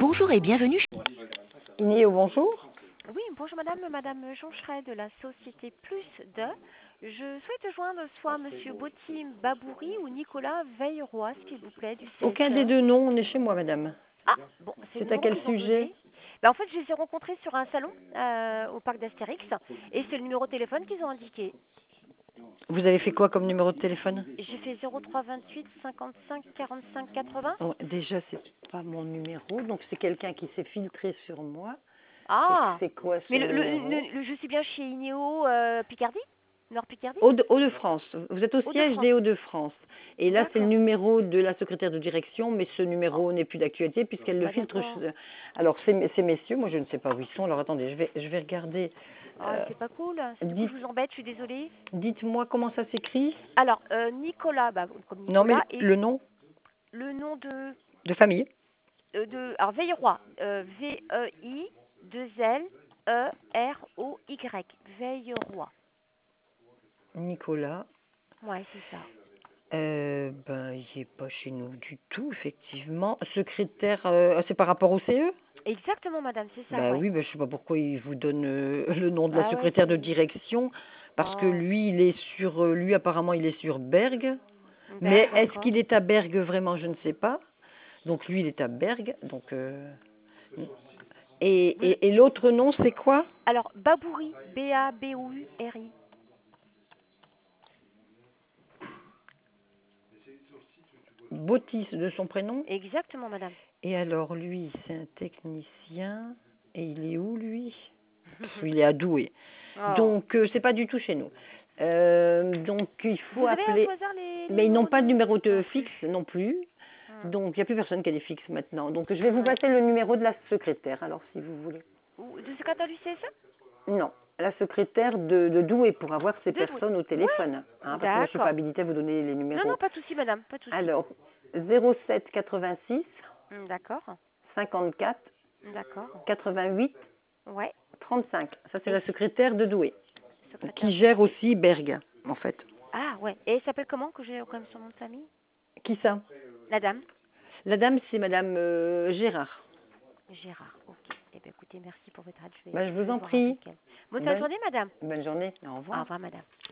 Bonjour et bienvenue. Inéo, bonjour. Oui, bonjour madame, madame Joncheret de la société Plus de. Je souhaite joindre soit monsieur Botim Babouri ou Nicolas Veilleroy, s'il vous plaît, du Aucun des CSE. deux noms, on est chez moi, madame. Ah, bon, c'est le C'est à numéro quel qu'ils ont sujet? donné. Ben, en fait, je les ai rencontrés sur un salon au parc d'Astérix et c'est le numéro de téléphone qu'ils ont indiqué. Vous avez fait quoi comme numéro de téléphone? J'ai fait 03 28 55 45 80. Oh, déjà, c'est pas mon numéro, donc c'est quelqu'un qui s'est filtré sur moi. Donc, Ah, c'est quoi ce mais numéro? je suis bien chez Inéo Picardie, Nord Picardie, Hauts-de-France. Vous êtes au siège Hauts-de-France. des Hauts-de-France. Et là, c'est le D'accord. numéro de la secrétaire de direction, mais ce numéro n'est plus d'actualité puisqu'elle le Bah filtre. d'accord. Alors, ces messieurs, moi, je ne sais pas où ils sont. Alors, attendez, je vais regarder. Ah, c'est pas cool. Du coup, je Dites, vous embête, je suis désolée. dites-moi comment ça s'écrit? Alors, Nicolas, bah, comme Non, mais Nicolas, et le nom le nom de famille. alors Veilleroy, V-E-I, 2-L-E-R-O-Y, Veilleroy. Nicolas. Ouais, c'est ça. Ben, il n'est pas chez nous du tout, effectivement. Secrétaire, c'est par rapport au CE? Exactement, madame, c'est ça, Ben ouais. oui, ben, je sais pas pourquoi il vous donne le nom de la Ah ouais, secrétaire de c'est... direction, parce que Oh, lui, lui apparemment, il est sur Bergue. Mais est-ce d'accord. qu'il est à Bergue vraiment? Je ne sais pas. Donc lui, il est à Bergue. Donc, Vous- et l'autre nom, c'est quoi? Alors, Babouri, B-A-B-O-U-R-I. Botis de son prénom. Exactement, madame. Et alors, lui, c'est un technicien. Et il est où, lui? Il est à Douai. Oh. Donc, c'est pas du tout chez nous. Donc, il Vous faut avez à tout appeler. hasard les Mais ils n'ont numéros pas de de... numéro de Non plus. fixe non plus. Hmm. Donc, il n'y a plus personne qui a des fixes maintenant. Donc, je vais vous Ouais. passer le numéro de la secrétaire, alors, si vous voulez. Ou de secrétaire du CSE? Non, la secrétaire de Douai pour avoir ces De Douai. personnes au Ouais. téléphone. Hein, parce que moi, je ne suis pas D'accord. habilitée à vous donner les Non, non, numéros. pas de souci, madame, pas de souci. Alors, 07 86 D'accord, 54 d'accord. 88 Ouais. 35. Ça, c'est Et la secrétaire de Douai, secrétaire qui de gère Douai. aussi Bergue, en fait. Ah, ouais. Et elle s'appelle comment, que j'ai quand même son nom de famille? Qui ça? La dame? La dame, c'est Madame Gérard. Gérard, ok. Eh bien, écoutez, merci pour votre aide. Ben, je Je vous vais en voir avec prie. elle. Bonne fin de Bonne, journée, madame. bonne journée. Au Au revoir. revoir, madame.